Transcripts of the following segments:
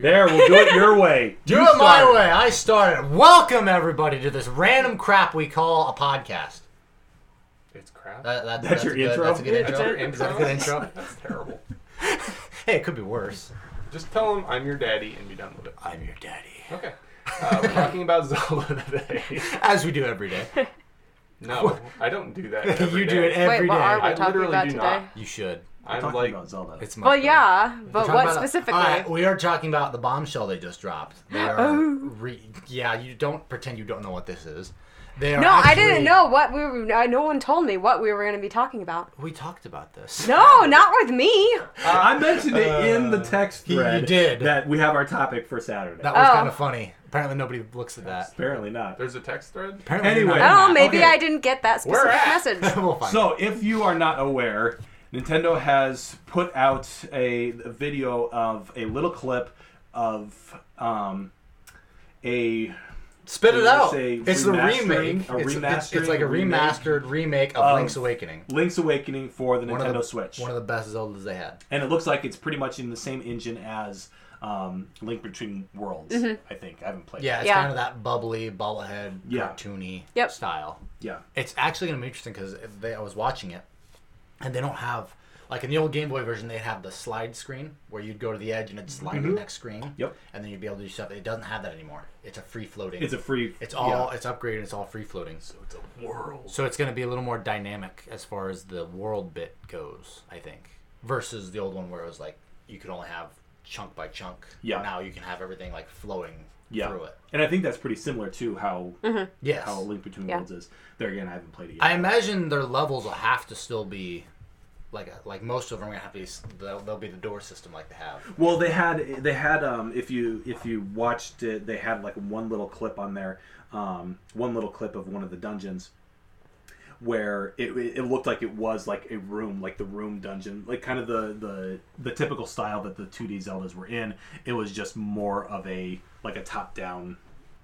There, we'll do it your way. Do it my way. I started. Welcome, everybody, to this random crap we call a podcast. It's crap? That's your intro? That's a good intro. That's your intro? Is that a good intro? That's terrible. Hey, it could be worse. Just tell them I'm your daddy and be done with it. I'm your daddy. Okay. We're talking about Zelda today. As we do every day. No, I don't do that every You day. do it every Wait, what day. are we I talking literally about do today? not. You should. I'm I'm talking like, about Zelda. It's much Well, better. yeah, We're but talking what about- specifically? All right, we are talking about the bombshell they just dropped. They are. Oh. Yeah, you don't pretend you don't know what this is. They are No, I actually- didn't know what we were. No one told me what we were going to be talking about. We talked about this. No, not with me. I mentioned it in the text You thread did. that we have our topic for Saturday. That was Oh. kind of funny. Apparently nobody looks at that. Apparently not. There's a text thread? Apparently Anyway. you're not Oh, in maybe Okay. I didn't get that Where specific at? message. that. We'll find So, if you are not aware, Nintendo has put out a video of a little clip of a Spit it out. say It's the remastering- remake. a It's remastering, like a a remake remastered remake of of Link's Awakening. Link's Awakening for the One Nintendo of the, Switch. One of the best Zeldas they had. And it looks like it's pretty much in the same engine as Link Between Worlds, I think. I haven't played Yeah, it. it's Yeah. kind of that bubbly, bobblehead, Yeah. cartoony Yep. style. Yeah. It's actually going to be interesting because I was watching it, and they don't have, like in the old Game Boy version, they have the slide screen where you'd go to the edge and it'd slide to the next screen. Yep. And then you'd be able to do stuff. It doesn't have that anymore. It's a free floating. It's a free... It's all. It's upgraded. It's all free floating. So it's a world. So it's going to be a little more dynamic as far as the world bit goes, I think, versus the old one where it was like you could only have chunk by chunk. Yeah. Now you can have everything like flowing Yeah. through it. And I think that's pretty similar to how Yes. how Link Between Yeah. Worlds is. There again, I haven't played it yet. I imagine their levels will have to still be like most of them are gonna have to be. They'll be the door system like they have. Well, they had if you watched it, they had like one little clip on there, one little clip of one of the dungeons where it looked like it was like a room, like the room dungeon, like kind of the typical style that the 2D Zeldas were in. It was just more of a like a top down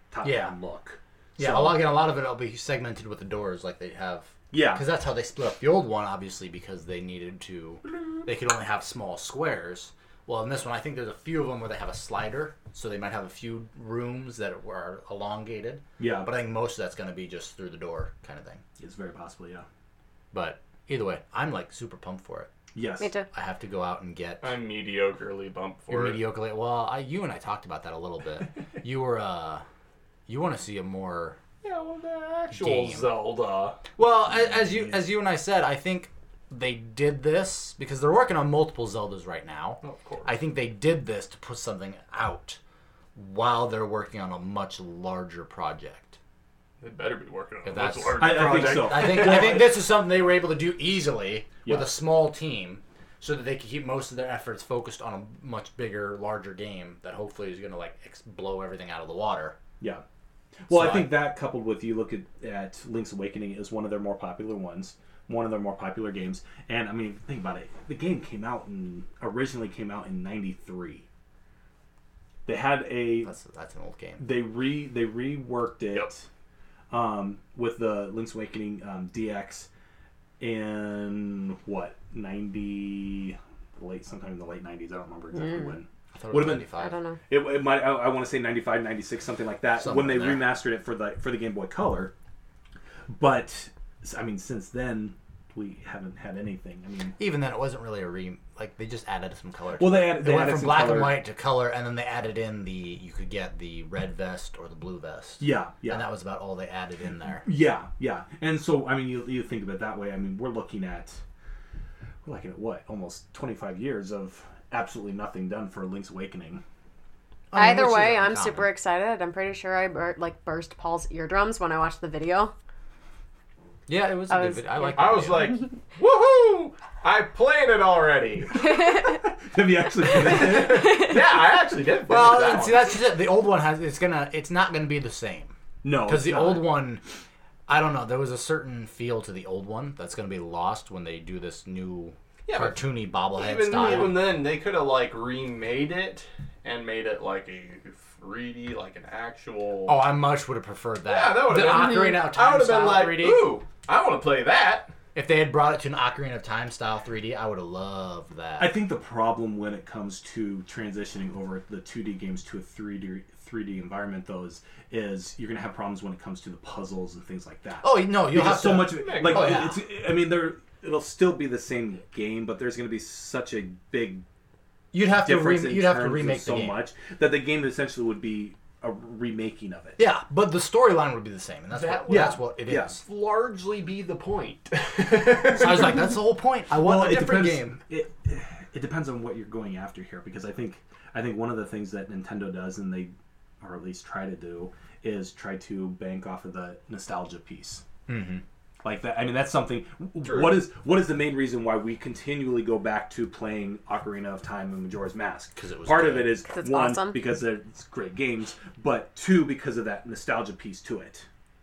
look. Yeah, So- a lot of it will be segmented with the doors like they have. Yeah. Because that's how they split up the old one, obviously, because they needed to. They could only have small squares. Well, in this one, I think there's a few of them where they have a slider, so they might have a few rooms that are elongated. Yeah. But I think most of that's going to be just through the door kind of thing. It's very possible, yeah. But either way, I'm like super pumped for it. Yes. Me too. I have to go out and get. I'm mediocrely bumped for You're it. mediocre. Well, you and I talked about that a little bit. You were, you want to see a more. Yeah, well, the actual Game. Zelda. Well, as you and I said, I think they did this because they're working on multiple Zeldas right now. Of course. I think they did this to put something out while they're working on a much larger project. They better be working on If a much that's- larger I think project. so. I think this is something they were able to do easily with Yeah. a small team, so that they could keep most of their efforts focused on a much bigger, larger game that hopefully is going to like blow everything out of the water. Yeah. Well, So I think that coupled with you look at Link's Awakening is one of their more popular ones, one of their more popular games. And I mean, think about it. The game originally came out in '93. They had That's an old game. they reworked it with the Link's Awakening DX in sometime in the late '90s. I don't remember exactly when. I thought it Would've was been- 95. I don't know. It might. I want to say 95, 96, something like that. Somewhere when they in there. remastered it for the Game Boy Color, but I mean, since then we haven't had anything. I mean, Even then, it wasn't really like they just added some color. Well, to they it. added- They they went added from some black color. and white to color, and then they added in you could get the red vest or the blue vest. yeah, And that was about all they added in there. yeah. And so I mean, you think of it that way. I mean, we're looking at what, almost 25 years of absolutely nothing done for Link's Awakening. I mean, Either which is way, I'm uncommon. super excited. I'm pretty sure I burst Paul's eardrums when I watched the video. Yeah, it was a I good was- video. I like. I was like, woohoo! I played it already. Have you actually finished it? Yeah, I actually did. finish well, that see, one. that's just it. The old one it's not gonna be the same. No, Because it's the not. old one, I don't know. There was a certain feel to the old one that's going to be lost when they do this new Yeah, but cartoony bobblehead even style. then, they could have like remade it and made it like a 3D, like an actual. Oh, I much would have preferred that. yeah, that would the have been. Ocarina of I Time would have been style like, 3D. ooh, I want to play that. If they had brought it to an Ocarina of Time style 3D, I would have loved that. I think the problem when it comes to transitioning over the 2D games to a 3D environment, though, is you're gonna have problems when it comes to the puzzles and things like that. Oh no, you'll Because have so to, much of it, like Oh, yeah. it's. I mean, it'll still be the same game, but there's gonna be such a big You'd have to difference in you'd have to terms of remake so the game. much that the game essentially would be a remaking of it. Yeah, but the storyline would be the same, and that's That what would- that's what it is. Yeah. Largely be the point. So I was like, that's the whole point. I want a different game. It depends on what you're going after here, because I think one of the things that Nintendo does, and they, or at least try to do, is try to bank off of the nostalgia piece. Mm-hmm. Like that. I mean, that's something. True. What is the main reason why we continually go back to playing Ocarina of Time and Majora's Mask? 'Cause it was part good. of it is It's one awesome. because it's great games, but two because of that nostalgia piece to it.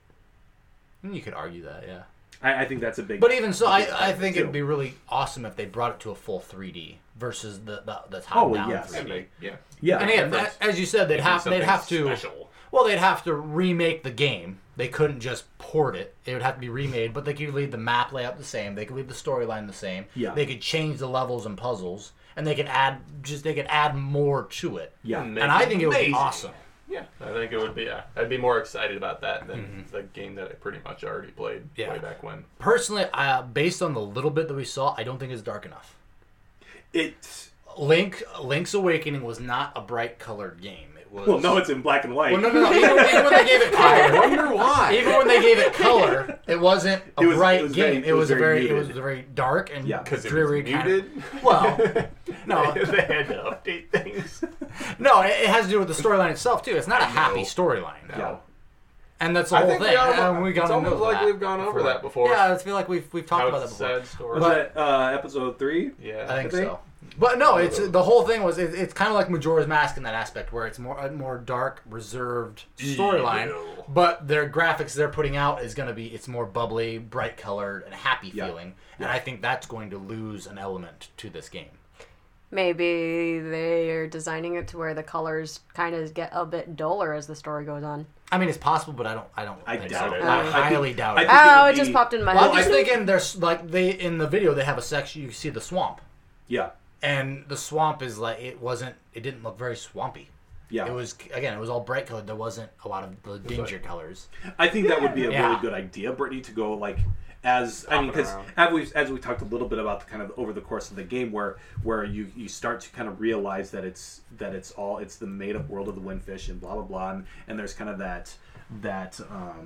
You could argue that, yeah. I think that's a big. But even so, a big I part think too. it'd be really awesome if they brought it to a full 3D versus the top Oh, well, down yes. 3D. Yeah. Yeah. And again, difference. as you said, they'd have to. Special. Well, they'd have to remake the game. They couldn't just port it. It would have to be remade, but they could leave the map layout the same. They could leave the storyline the same. Yeah. They could change the levels and puzzles, and they could add more to it. Yeah. And I think it would be Amazing. awesome. Yeah, I think it would be. Yeah, I'd be more excited about that than the game that I pretty much already played Yeah. way back when. Personally, based on the little bit that we saw, I don't think it's dark enough. It's Link's Awakening was not a bright colored game. It was. well, no, it's in black and white. Well, no. Even when they gave it color, wonder why. even when they gave it color, it wasn't a It was- bright it was game. very- it was muted. very dark and Yeah. Because it was dreary. muted. Well, no, they had to update things. no, it has to do with the storyline itself too. It's not a happy know. storyline, Yeah. and that's the I whole think thing. it's almost like we've gone over that before. Yeah, I feel like we've talked How about that it's before. a sad story. Was that episode 3? Yeah. I think think- so. But no, it's the whole thing was it's kind of like Majora's Mask in that aspect, where it's a more dark, reserved storyline. Evil. But their graphics they're putting out is going to be it's more bubbly, bright colored, and happy Yeah. feeling. And I think that's going to lose an element to this game. Maybe they are designing it to where the colors kind of get a bit duller as the story goes on. I mean, it's possible, but I don't. I think doubt so. it. I I think- highly doubt I it. think it Oh, would it just be- popped in my Well, head. I'm just thinking there's like in the video they have a section you see the swamp, Yeah. and the swamp is like it didn't look very swampy. Yeah. It was all bright colored. There wasn't a lot of the danger colors. I think that would be a Yeah. really good idea, Brittany, to go like because around. as we talked a little bit about the kind of over the course of the game where you start to kind of realize that it's the made up world of the Windfish and blah blah blah, and there's kind of that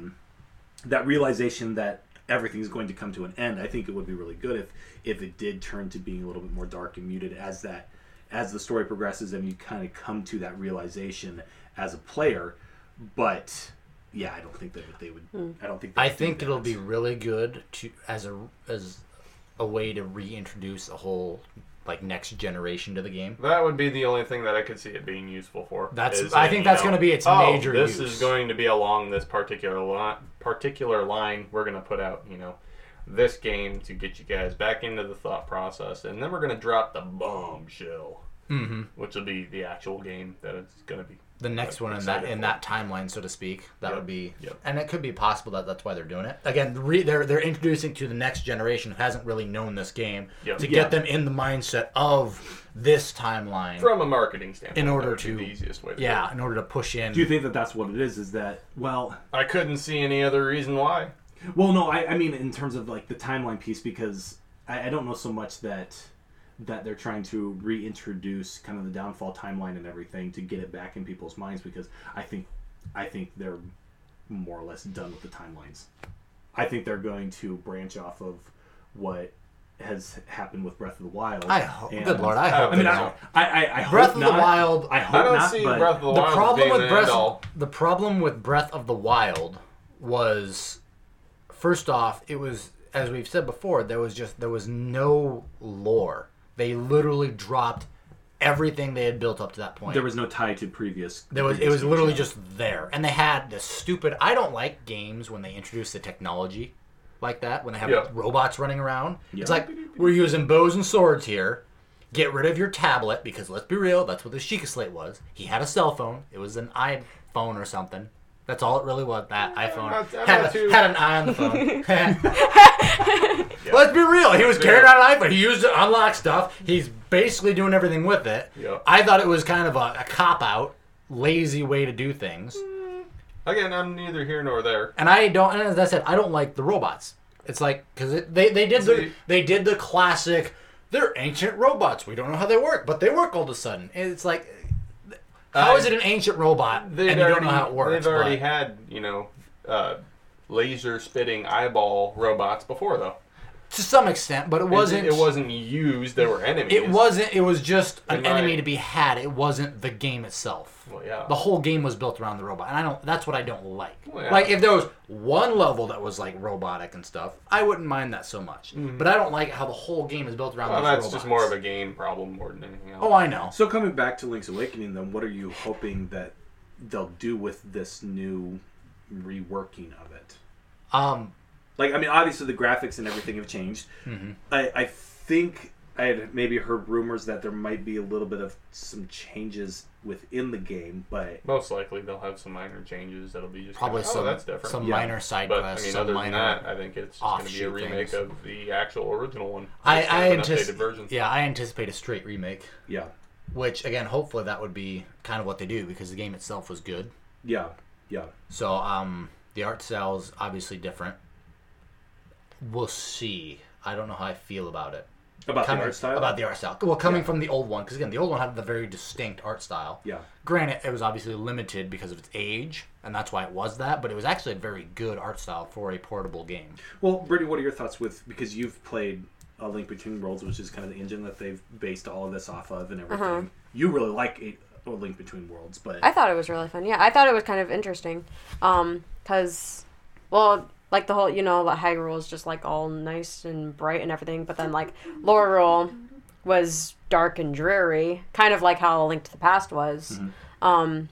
realization that everything's going to come to an end. I think it would be really good if it did turn to being a little bit more dark and muted as the story progresses and you kind of come to that realization as a player. But yeah, I don't think that they would. I don't think. I think it'll be really good as a way to reintroduce a whole like next generation to the game. That would be the only thing that I could see it being useful for. I think that's going to be its major This use. is going to be along this particular line. We're going to put out, this game to get you guys back into the thought process, and then we're going to drop the bombshell, which will be the actual game that it's going to be. The next one excited in for. that timeline, so to speak, that Yep. would be, Yep. and it could be possible that that's why they're doing it. Again, they're introducing to the next generation who hasn't really known this game Yep. to Yeah. get them in the mindset of this timeline. From a marketing standpoint, In order that would be to- the easiest way to do Yeah, it. in order to push in. Do you think that that's what it is? Is that well? I couldn't see any other reason why. Well, no. I mean, in terms of like the timeline piece, because I don't know so much that they're trying to reintroduce kind of the downfall timeline and everything to get it back in people's minds, because I think they're more or less done with the timelines. I think they're going to branch off of what has happened with Breath of the Wild. I hope. And- Good Lord, I hope. I mean, they I don't. hope Breath of not. the Wild. I hope I don't not. see But Breath of the The Wild problem being with the Breath, end all. the problem with Breath of the Wild was, first off, it was, as we've said before, there was no lore. They literally dropped everything they had built up to that point. there was no tie to previous. It was previous literally games, just there, and they had this stupid. I don't like games when they introduce the technology like that, when they have Yeah. robots running around. Yeah. It's like we're using bows and swords here. Get rid of your tablet, because let's be real, that's what the Sheikah Slate was. He had a cell phone. It was an iPhone or something. That's all it really was. That iPhone I'm had, not too- had an eye on the phone. Let's be real. He was carrying around an iPhone. He used it to unlock stuff. He's basically doing everything with it. Yep. I thought it was kind of a cop-out, lazy way to do things. Again, I'm neither here nor there. And I don't. And as I said, I don't like the robots. It's like because they did the classic. They're ancient robots. We don't know how they work, but they work all of a sudden. And it's like, how is it an ancient robot and you don't know how it works? They've already had laser spitting eyeball robots before, though. To some extent, but it wasn't. It wasn't used. There were enemies. It wasn't. It was just an enemy to be had. It wasn't the game itself. Well, yeah. The whole game was built around the robot, and I don't. That's what I don't like. Well, yeah. Like if there was one level that was like robotic and stuff, I wouldn't mind that so much. But I don't like how the whole game is built around. Well, those that's robots. just more of a game problem more than anything else. Oh, I know. So coming back to Link's Awakening, then, what are you hoping that they'll do with this new reworking of it? Like, I mean, obviously the graphics and everything have changed. Mm-hmm. I think I had maybe heard rumors that there might be a little bit of some changes within the game, but Most likely they'll have some minor changes that'll be just Probably kind of, some that's different. some Yeah. minor side But quests. I mean, some other minor. than that, I think it's just going to be a offshoot remake things. of the actual original one. I Just an updated anticipate. version. Yeah, I anticipate a straight remake. yeah. Which again, hopefully that would be kind of what they do because the game itself was good. Yeah. Yeah. So the art style is obviously different. We'll see. I don't know how I feel about it. About the art style? About the art style. Well, coming from the old one, because again, the old one had the very distinct art style. Yeah. Granted, it was obviously limited because of its age, and that's why it was that. But it was actually a very good art style for a portable game. Well, Brittany, what are your thoughts because you've played A Link Between Worlds, which is kind of the engine that they've based all of this off of and everything. You really like A Link Between Worlds, but I thought it was really fun. Yeah, I thought it was kind of interesting. Because, well, like the whole, like Hyrule is just like all nice and bright and everything, but then like Lorule was dark and dreary, kind of like how A Link to the Past was. I'm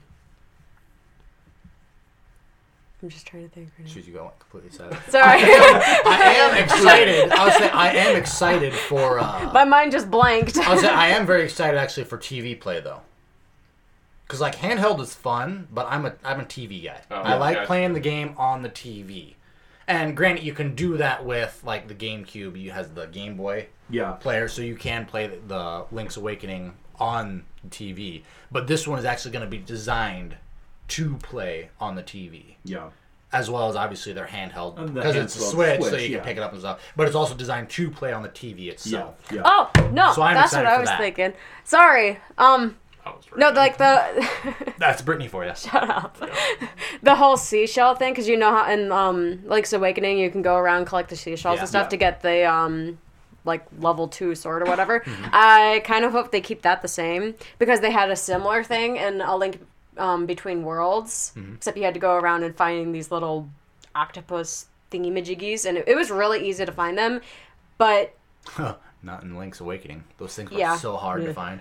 just trying to think. Right now. Should you go completely silent? Sorry, I am excited. I would say I am excited for. my mind just blanked. I would say I am very excited actually for TV play though. Because like handheld is fun, but I'm a TV guy. Oh, I like gotcha. playing the game on the TV. And granted, you can do that with like the GameCube. You has the Game Boy yeah. player, so you can play the Link's Awakening on the TV. But this one is actually going to be designed to play on the TV, Yeah. as well as obviously their handheld And the because it's a handheld Switch, so Switch, you yeah. can pick it up and stuff. But it's also designed to play on the TV Yeah. itself. Yeah. Oh no, So I'm that's excited what I for was that. thinking. Sorry. I was right. No, like the That's Brittany for you. shut up. The whole seashell thing, because you know how in Link's Awakening you can go around and collect the seashells Yeah. and stuff Yeah. to get the like level 2 sword or whatever. I kind of hope they keep that the same because they had a similar thing in A Link Between Worlds, except you had to go around and finding these little octopus thingy-majiggies, and it was really easy to find them, but Not in Link's Awakening. Those things were Yeah. so hard Yeah. to find.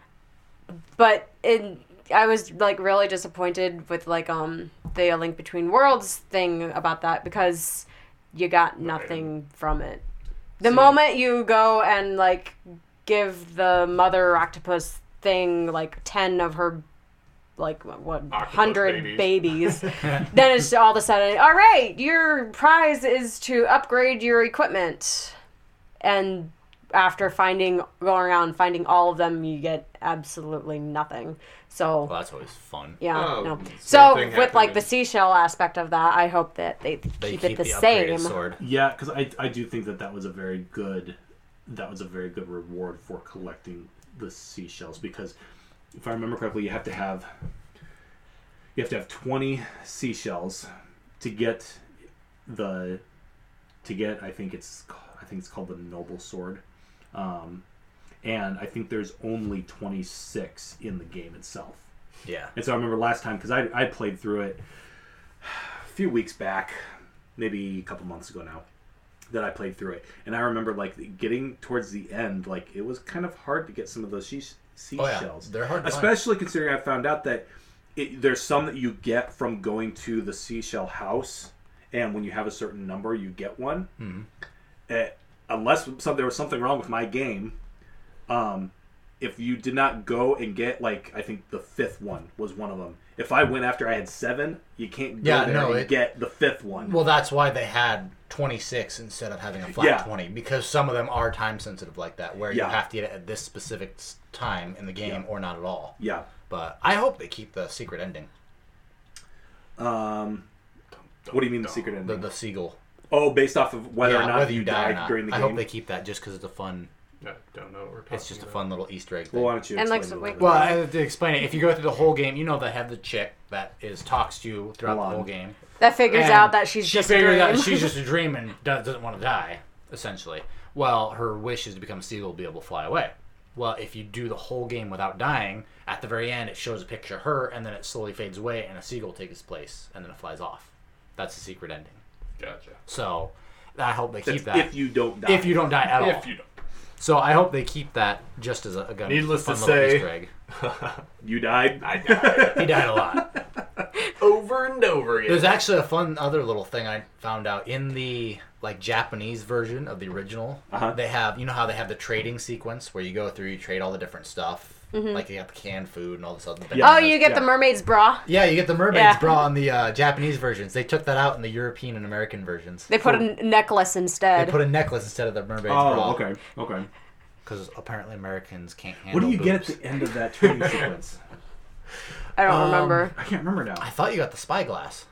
I was like really disappointed with like the A Link Between Worlds thing about that because you got nothing from it. The moment you go and like give the mother octopus thing like 10 of her like what Octopus 100 babies, then it's all of a sudden, all right, your prize is to upgrade your equipment. And after going around finding all of them, you get absolutely nothing. So Well, that's always fun. yeah, Oh, no. same So thing with happened like the in- seashell aspect of that, I hope that they They keep it the upgraded same. sword. Yeah, because I do think that was a very good reward for collecting the seashells, because if I remember correctly, you have to have 20 seashells to get I think it's called the Noble Sword, and I think there's only 26 in the game itself. Yeah. And so I remember last time, because I played through it a few weeks back, maybe a couple months ago now, that I played through it. And I remember like getting towards the end, like it was kind of hard to get some of those seashells. They're hard to find. Especially considering I found out that there's some that you get from going to the seashell house, and when you have a certain number, you get one. Unless there was something wrong with my game, if you did not go and get like I think the 5th one was one of them. If I went after I had 7, you can't go there and get the 5th one. Well, that's why they had 26 instead of having a flat 20, because some of them are time sensitive like that, where you have to get it at this specific time in the game or not at all. Yeah. But I hope they keep the secret ending. What do you mean the secret ending? The seagull. Oh, based off of whether or not whether you died during the game. I hope they keep that just because it's a fun. I don't know what we're talking It's just a about. fun little Easter egg thing. Well, why don't you And, explain like, it a little bit? Well, I have to explain it. If you go through the whole game, you know they have the chick that talks to you throughout the whole game. That figures And out that she's just a figures dream. out she's just a dream and doesn't want to die, essentially. Well, her wish is to become a seagull, be able to fly away. Well, if you do the whole game without dying, at the very end it shows a picture of her, and then it slowly fades away, and a seagull takes its place, and then it flies off. That's the secret ending. Gotcha. So, I hope they keep That's that. if you don't die. If you don't die at all. If you don't. So I hope they keep that just as a Needless fun to little say- Easter egg. You died. I died He died a lot. over and over again. There's actually a fun other little thing I found out in the Japanese version of the original. They have, you know how they have the trading sequence where you go through, you trade all the different stuff. Like you got the canned food and all this other. Yeah. Oh, you get the mermaid's bra. Yeah, you get the mermaid's Yeah. bra in the Japanese versions. They took that out in the European and American versions. They put a necklace instead. They put a necklace instead of the mermaid's bra. Oh, okay. Because apparently Americans can't handle What do you get boobs. at the end of that training sequence? I don't remember. I can't remember now. I thought you got the spyglass.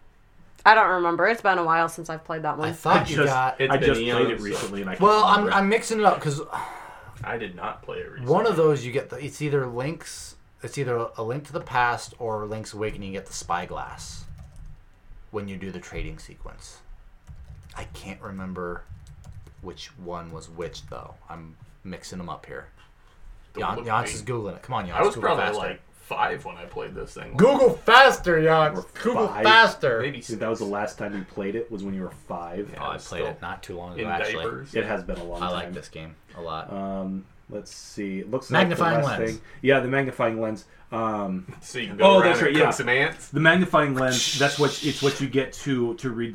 I don't remember. It's been a while since I've played that I one. thought you got. It's I been just played it eons, recently, and I can't Well, remember. I'm mixing it up because I did not play it recently. one of those you get it's either Link's. It's either a Link to the Past or Link's Awakening. You get the spyglass when you do the trading sequence. I can't remember which one was which though. I'm mixing them up here. Don't look Jans at is me. googling it. Come on, Jans. I was Google probably faster. like 5 when I played this thing. Google faster, Jans. Or Google 5. faster. Maybe Dude, that was the last time you played it. Was when you were 5. Oh, I was played still it not too long ago. in Actually, diapers. It has been a long I time. like this game a lot. Let's see. It looks Magnifying like the last lens. thing. Yeah, the magnifying lens. So you can go Oh, around that's and right, cook yeah. some ants. The magnifying lens. That's what it's what you get to read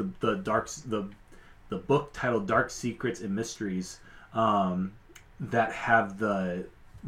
the book titled Dark Secrets and Mysteries. That have the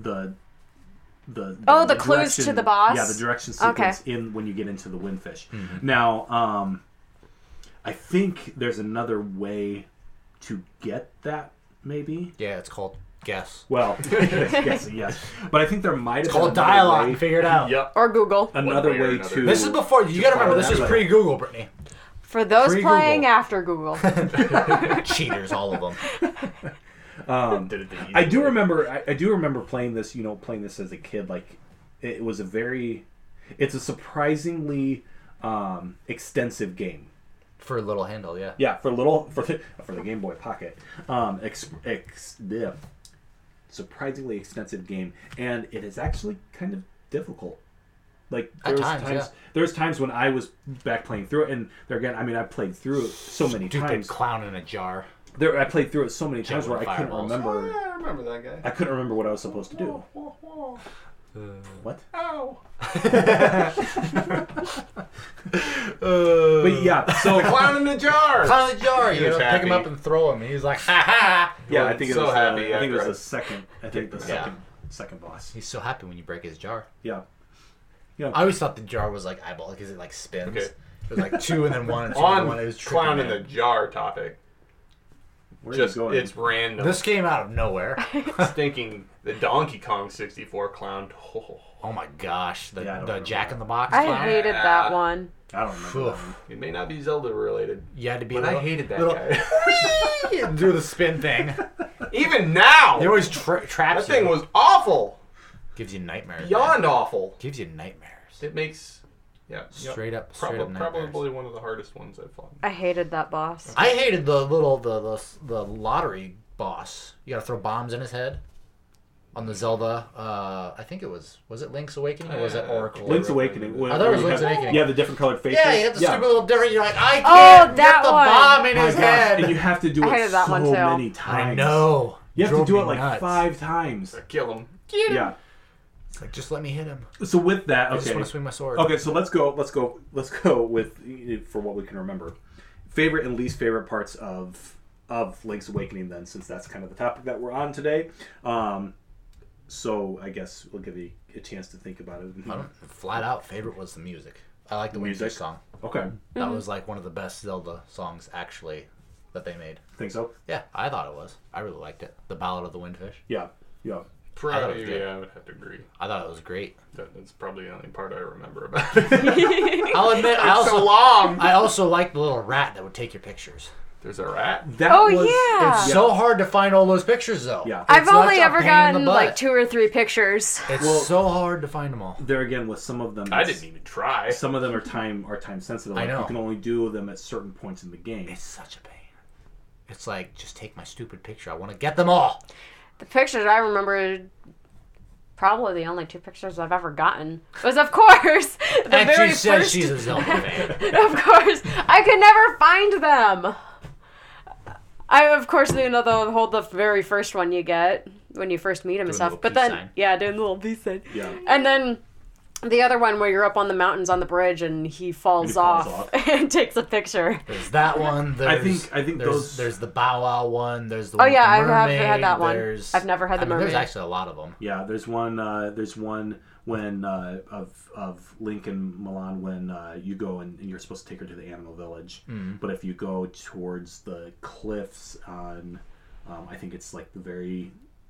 clues to the boss? Yeah, the direction sequence in when you get into the Windfish. Mm-hmm. Now, I think there's another way to get that. Maybe. Yeah, it's called Guess. Well, yes, but I think there might have It's called been another dialogue. way- You figure it out. Yep. Or Google. Another One way or way another. to. This is before. You got to remember. This is follow that. pre-Google, Brittany. For those Pre-Google. playing after Google. Cheaters, all of them. Did it the easy I do way. remember. I do remember playing this. Playing this as a kid. Like, it was it's a surprisingly extensive game. For a little handle, yeah. Yeah, for the Game Boy Pocket. Surprisingly extensive game, and it is actually kind of difficult. Like At times. there's times when I was back playing through it, and there again, I mean, I played through it so many Stupid times. clown in a jar. I played through it so many times where I couldn't Fireballs. remember. Yeah, I remember that guy. I couldn't remember what I was supposed to do. What? Ow. But yeah, so Clown in the jar. Clown in a jar. He You was know, pick him happy. up and throw him. And he's like, ha ha. yeah, was I think it so was. happy I think it was after the second. I think the Yeah. second boss. He's so happy when you break his jar. Yeah. I always thought the jar was like eyeball because it like spins. Okay. It was like 2 and then 1 and 2 and then 1. It On was clown in tricking the me. jar topic. Where are you Just going? it's random. This came out of nowhere. Thinking the Donkey Kong 64 clown. Oh my gosh. Yeah, I don't The remember Jack that. in the Box I clown. hated that one. I don't remember. That one. It may not be Zelda related, You had to be but a I little, hated that little, guy. do the spin thing. Even now, They always traps that thing you. was awful. Gives you nightmares. Beyond man. awful. Gives you nightmares. It makes Straight up nightmares. probably one of the hardest ones I've fought. I hated that boss. I hated the lottery boss. You gotta throw bombs in his head. On the Zelda, I think it was it Link's Awakening or was it Oracle? Link's Awakening. I thought it was You Link's have- Awakening. Yeah, the different colored faces. Yeah, you had the stupid little different. You're like, I Oh, can't that get the one. bomb in My his gosh, head. and you have to do I it hated that so one, too. many times. I know. You have to Drove do me it like nuts. 5 times. Kill him. Yeah. It's like, just let me hit him. So with that, I just okay. want to swing my sword. Okay, so let's go with for what we can remember. Favorite and least favorite parts of Link's Awakening then, since that's kind of the topic that we're on today. So I guess we'll give you a chance to think about it. Flat out favorite was the music. I like the Music? Windfish song. Okay, That was like one of the best Zelda songs actually that they made. think so. Yeah, I thought it was. I really liked it. The Ballad of the Windfish. Yeah. thought it was Probably, good. yeah, I would have to agree. I thought it was great. That's probably the only part I remember about it. I'll admit, So long. I also liked the little rat that would take your pictures. There's a rat. That Oh, was, yeah. It's so hard to find all those pictures, though. Yeah. I've It's such only a ever pain in the gotten butt. like 2 or 3 pictures. It's Well- so hard to find them all. There again, with some of them, I didn't even try. Some of them are time sensitive. I Like, know. You can only do them at certain points in the game. It's such a pain. It's like, just take my stupid picture. I want to get them all. The pictures I remember, probably the only 2 pictures I've ever gotten was, of course, the And very she says first. she's a Zelda fan. Of course, I could never find them. I of course the very first one you get when you first meet him and Doing the stuff. little But peace then sign. yeah, doing the little peace sign. Yeah. And then the other one where you're up on the mountains on the bridge and he falls, falls off, off. and takes a picture. There's that one. I think there's, those- There's the Bow Wow one. There's the Oh one yeah, I with the have mermaid. had that one. There's, I've never had the mermaid. There's actually a lot of them. Yeah, there's one. There's one when of Link and Milan when you go and you're supposed to take her to the animal village, but if you go towards the cliffs on, I think it's like the very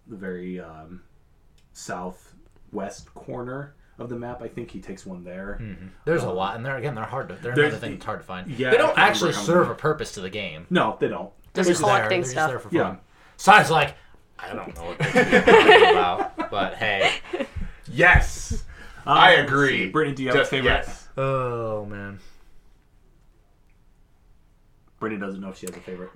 southwest corner of the map. I think he takes one there. There's a lot, and they're hard to. They're there's- another thing that's hard to find. Yeah, they I don't can't actually remember how serve many. a purpose to the game. No, they don't. Just They're just collecting there. stuff. They're just there for fun. Yeah. Side's like, I don't know what they're talking about, but hey. Yes. I agree. let's see. Brittany, do you have a favorite? Yes. Oh man. Brittany doesn't know if she has a favorite.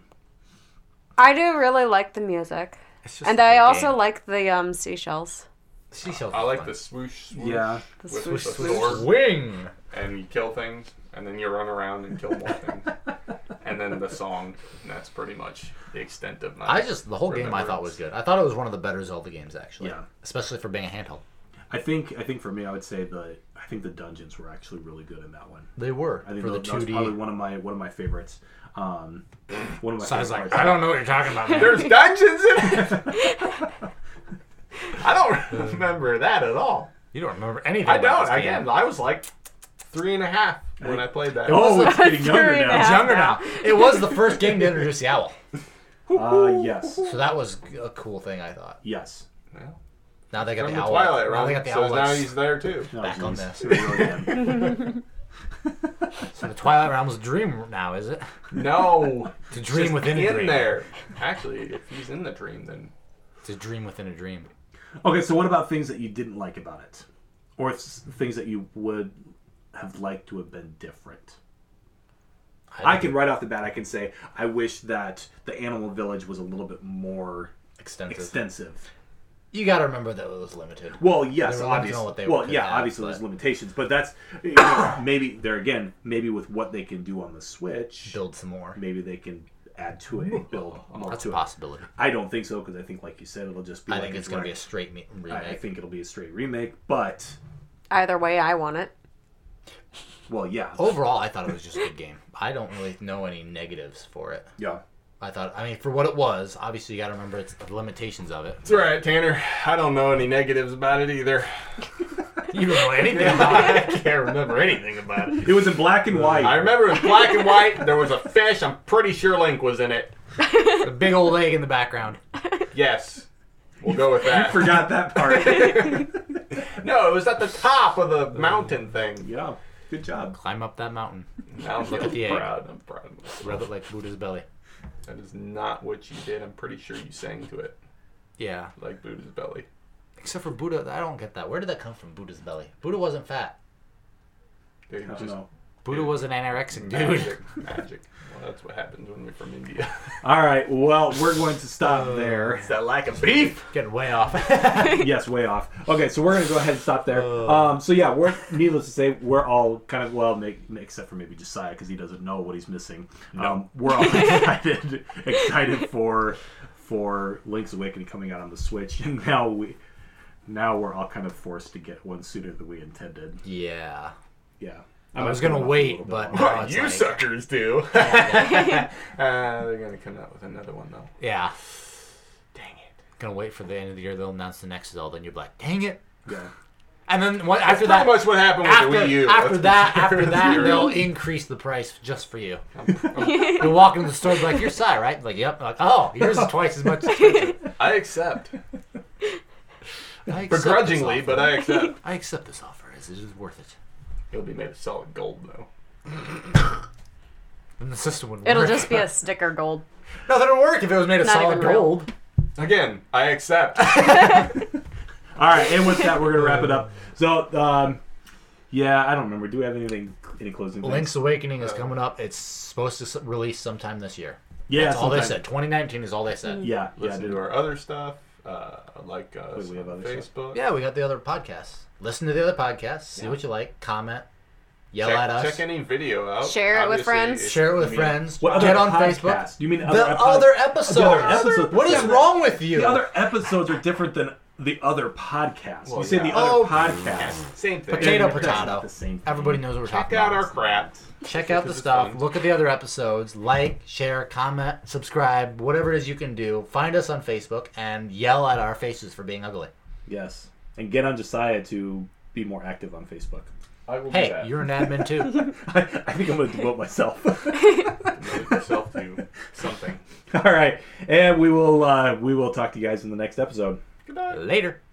I do really like the music, It's just and a I good also game. like the seashells. Seashells I are like fun. the swoosh, swoosh Yeah. The with swoosh, the swoosh. sword, Swing. and you kill things, and then you run around and kill more things, and then the song. And that's pretty much the extent of my. The whole game I thought was good. I thought it was one of the better Zelda games actually. Yeah. Especially for being a handheld. I think for me, I would say the dungeons were actually really good in that one. They were I think for the that was 2D. probably one of my favorites. One of my So I was favorite like, parts. I don't know what you're talking about. Man. There's dungeons in it. I don't remember that at all. You don't remember anything. I about don't. this game. Again, I was like 3.5 when I played that. Oh, it's getting younger 3.5. now. It's younger now. It was the first game to introduce the owl, Yes. so that was a cool thing. I thought. Yes. Well, Now they got from the the owl. Twilight now Realm, they got the so owl. now he's there too. Oh, Back on geez. this. Here we go again. So the Twilight Realm's a dream now, is it? No, It's a dream just within a in dream. there. Actually, if he's in the dream, then It's a dream within a dream. Okay, so what about things that you didn't like about it, or things that you would have liked to have been different? I can right off the bat, I can say I wish that the animal village was a little bit more extensive. You got to remember that it was limited. Well, yes, They were limited obviously. on what they Well, could yeah, have, obviously but- there's limitations, but that's maybe there again. Maybe with what they can do on the Switch, Build some more. maybe they can add to it, build more That's to a it. possibility. I don't think so because I think, like you said, it'll just be. I like think it's going to be a straight remake. I think it'll be a straight remake, but Either way, I want it. well, yeah, Overall, I thought it was just a good game. I don't really know any negatives for it. yeah. I mean, for what it was, obviously you got to remember it's the limitations of it. it's all right, Tanner. I don't know any negatives about it either. You don't know anything about I it. can't remember anything about it. It was in black and white. I remember it was black and white. There was a fish. I'm pretty sure Link was in it. The big old egg in the background. Yes, we'll go with that. Forgot that part. No, it was at the top of the mountain thing. Yeah, good job. Climb up that mountain. Now Look at the egg. I'm proud of myself. Rub it like Buddha's belly. That is not what you did. I'm pretty sure you sang to it Yeah. like Buddha's belly. Except for Buddha, I don't get that. Where did that come from, Buddha's belly? Buddha wasn't fat. They I don't just know. Buddha was an anorexic dude. magic. Well, that's what happens when we're from India. All right, well, we're going to stop there. Is that lack of beef? Getting way off. Yes, way off. Okay, so we're going to go ahead and stop there. So yeah, needless to say, we're all kind of, except for maybe Josiah, because he doesn't know what he's missing. We're all excited for Link's Awakening coming out on the Switch, and now we're all kind of forced to get one sooner than we intended. Yeah. Yeah. I was going to wait, but now Well, it's you like, suckers do. They're gonna come out with another one though. Yeah. Dang it. gonna wait for the end of the year. They'll announce the next Zelda, and you're like, dang it. Yeah. And then That's after that, pretty much what happened with the Wii U. After that, Zero. they'll increase the price just for you. You'll walk into the store and be like, "You're Sai, right?" Like, "Yep." Like, "Oh, yours is twice as much." I accept. I accept Begrudgingly, this but offer. I accept. I accept this offer as it is worth it. It'll be made of solid gold, though. And the system would work. It'll just be a sticker gold. Nothing would work if it was made of Not solid even real. gold. Again, I accept. All right, and with that, we're gonna wrap it up. So, yeah, I don't remember. Do we have any closing things? Link's Awakening is coming up. It's supposed to release sometime this year. Yeah, That's all they sometime. said. 2019 is all they said. Yeah, Listen dude. to our other stuff, like us we have on other stuff? Facebook. Yeah, we got the other podcasts. Listen to the other podcasts. See what you like. Comment. Yell at us. Check any video out. Share it with Obviously, friends. if- Share it with I mean, friends. What other Get on podcasts? Facebook. You mean The other other episodes. The other episodes. What is Yeah, wrong with you? The other episodes are different than the other podcasts. Well, you say yeah. the other Oh, podcasts. Same thing. Potato, That's potato. not the same thing. Everybody knows what we're Check talking out about. our crap. Check out the Because it's stuff. fun. Look at the other episodes. Like, share, comment, subscribe, whatever it is you can do. Find us on Facebook and yell at our faces for being ugly. Yes, and get on Josiah to be more active on Facebook. I will do Hey, that. you're an admin too. I think I'm going to devote myself. Devote yourself to something. All right, and we will talk to you guys in the next episode. Good night. Later.